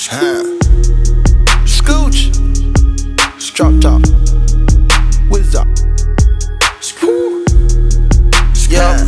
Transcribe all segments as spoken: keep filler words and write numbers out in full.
Huh. Scooch. Drop top. Whiz up. Yeah.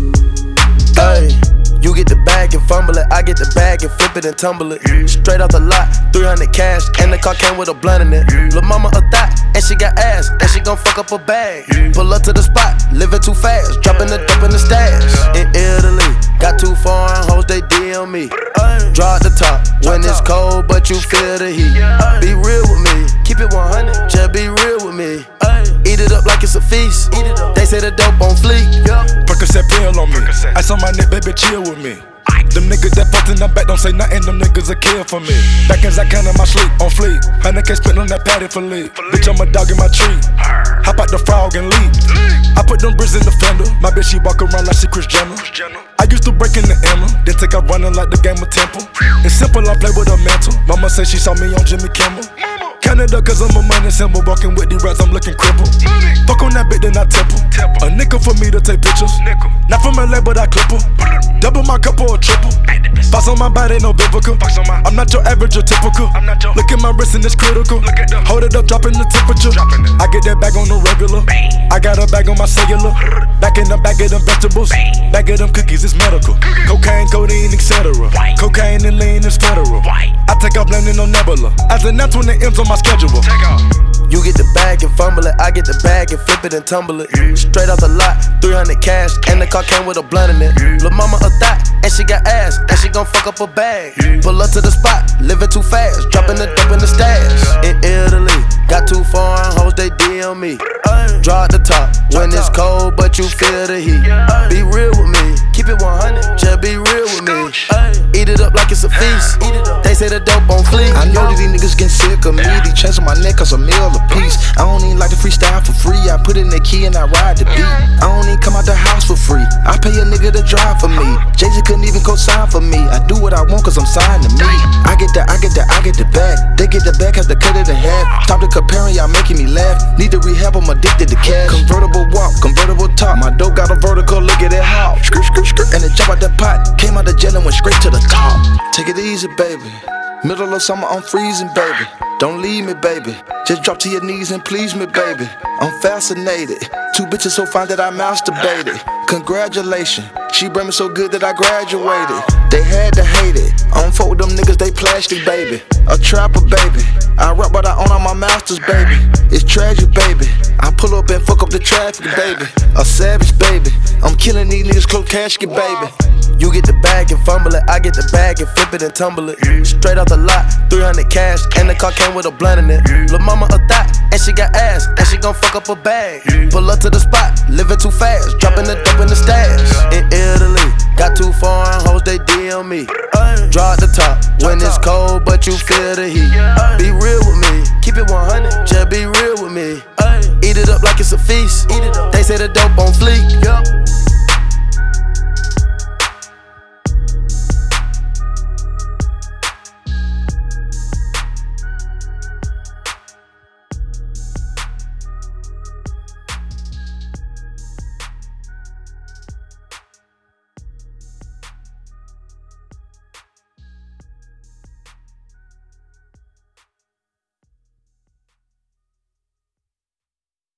Hey. You get the bag and fumble it, I get the bag and flip it and tumble it. Straight off the lot, three hundred cash, and the car came with a blunt in it. Lil' mama a thot, and she got ass, and she gon' fuck up a bag. Pull up to the spot, living too fast, dropping the dope in the stash. In Italy, got two foreign hoes, they D M me. Draw at the top, when it's cold, but you feel the heat. Be real with me, keep it one hundred, just be real with me. Eat it up like it's a feast, they say the dope on fleek. Percocet pill on me, ice on my neck, baby, chill with me. Them niggas that fucked in the back don't say nothing, them niggas a kill for me. Back as I can in my sleep, on fleek. Hundred K spent on that patty for lead. Bitch, I'm a dog in my tree. Hop out the frog and leave. I put them bricks in the fender. My bitch, she walk around like she Kris Jenner. I used to break in the Emma, then take out running like the game of Temple. It's simple, I play with a mantle. Mama said she saw me on Jimmy Kimmel. Canada, cause I'm a money symbol. Walking with the rats, I'm looking crippled. Fuck on that bitch, then I temple. A nickel for me to take pictures. Not from L A, but I clip her. Double my cup or a triple. Box on my body, no biblical. I'm not your average or typical. Look at my wrist and it's critical. Hold it up, dropping the temperature. I get that bag on the regular. I got a bag on my cellular. Back in the bag of them vegetables. Bag of them cookies, it's medical. Cocaine, codeine, et cetera. Cocaine and lean is federal. I take off landing on Nebula. As an ant's when it ends on my schedule. You get the bag and fumble it, I get the bag and flip it and tumble it. Straight off the lot, three hundred cash, and the car came with a blunt in it. Lil' mama a thot, and she got ass, and she gon' fuck up a bag. Pull up to the spot, living too fast, dropping the dope in the stash. In Italy, got two foreign hoes, they D M me. Draw at the top, when it's cold, but you feel the heat. Be real with me, keep it one hundred, just be real with me. Eat it up like it's a feast, they say the dope on fleek. I know that these niggas getting sick of me. These chains on my neck cause a meal a piece. I don't even like to freestyle for free. I put in the key and I ride the beat. I don't even come out the house for free. I pay a nigga to drive for me. Jay-Z couldn't even co-sign for me. I do what I want cause I'm signed to me. I get the, I get the, I get the bag. They get the bag, have to cut it in half. Stop the comparing, y'all making me laugh. Need to rehab, I'm addicted to cash. Convertible walk, convertible top. My dope got a vertical, look at it how. Skirt, skirt, skirt. And it jump out the pot. Came out the jail and went straight to the top. Take it easy, baby. Middle of summer, I'm freezing, baby. Don't leave me, baby. Just drop to your knees and please me, baby. I'm fascinated. Two bitches so fine that I masturbated. Congratulations. She bring me so good that I graduated. They had to hate it. I don't fuck with them niggas, they plastic, baby. A trapper, baby. I rap but I own all my masters, baby. It's tragic, baby. I pull up and fuck up the traffic, baby. A savage, baby. I'm killing these niggas, close casket, baby. You get the bag and fumble it, I get the bag and flip it and tumble it. Straight off the lot, three hundred cash, and the car came with a blunt in it. Lil' mama a thot, and she got ass, and she gon' fuck up a bag. Pull up to the spot, living too fast, dropping the dope in the stash. In Italy, got two foreign hoes, they D M me. Draw at the top, when it's cold, but you feel the heat.